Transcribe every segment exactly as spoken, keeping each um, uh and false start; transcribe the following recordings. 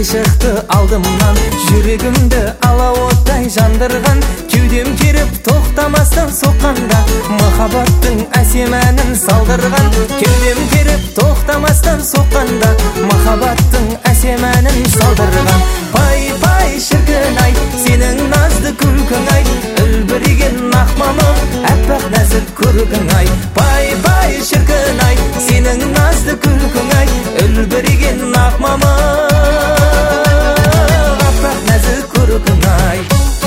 шықты алдымнан, жүрегімді алауыттай жандырған, кеудем керіп тоқтамастан соққанда, махаббаттың әсем әнін салдырған. Кеудем керіп тоқтамастан соққанда, махаббаттың әсем әнін салдырған. Пай пай шіркін ай, сенің назды күлкің ай, үлбіреген ақ мамық, әппақ нәзік көркің ай. Пай пай шіркін ай, сенің назды күлкің ай, үлбіреген ақ мамық, әппақ нәзік көркің ай.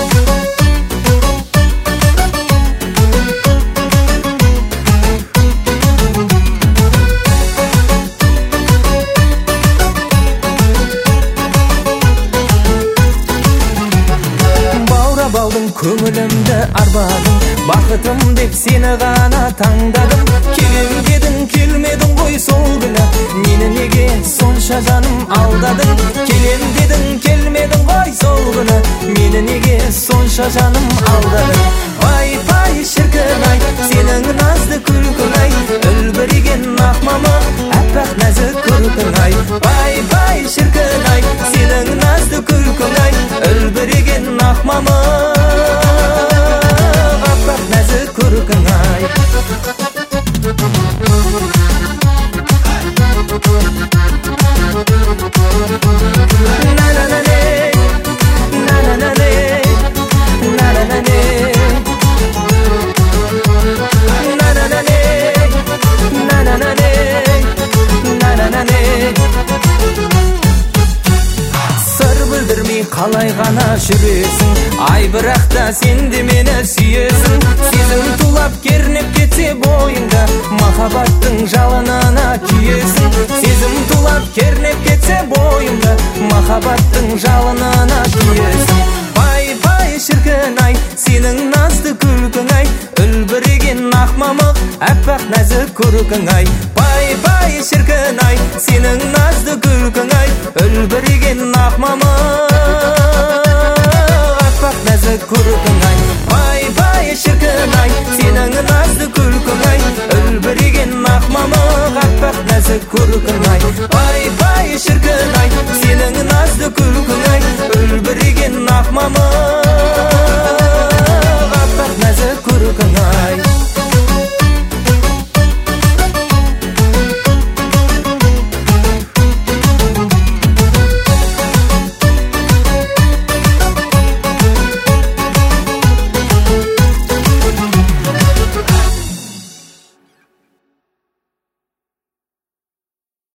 Баудың көңілімді арбадың, бақытым деп сені ғана таңдадым. Келем дедің, келмедің ғой сол күні, мені неге сонша жаным алдадың? Келем дедің, келмедің ғой сол күні, мені неге сонша жаным алдадың? Пай пай шіркін ай, сенің назды күлкің ай, үлбіреген ақ мамық, әппақ нәзік көркің ай. Пай пай шіркін ай, сенің назды күлкің ай, үлбіреген ақ мамық, әппақ нәзік көркің ай. Қалай ғана жүресің, ай бірақ та сен де мені сүйесің. Сезім тулап кернеп кетсе бойыңда, махаббаттың жалынына күйесің. Сезім тулап кернеп кетсе бойыңда, махаббаттың жалынына күйесің. Пай пай шіркін ай, сенің назды күлкің ай, үлбіреген ақ мамық, әппақ нәзік көркің ай. Пай пай шіркін ай, сенің назды күлкің ай, үлбіреген ақ мамық, әппақ нәзік көркің ай. Пай пай шіркін ай, сенің назды күлкің ай, үлбіреген ақ мамық, әппақ нәзік көркің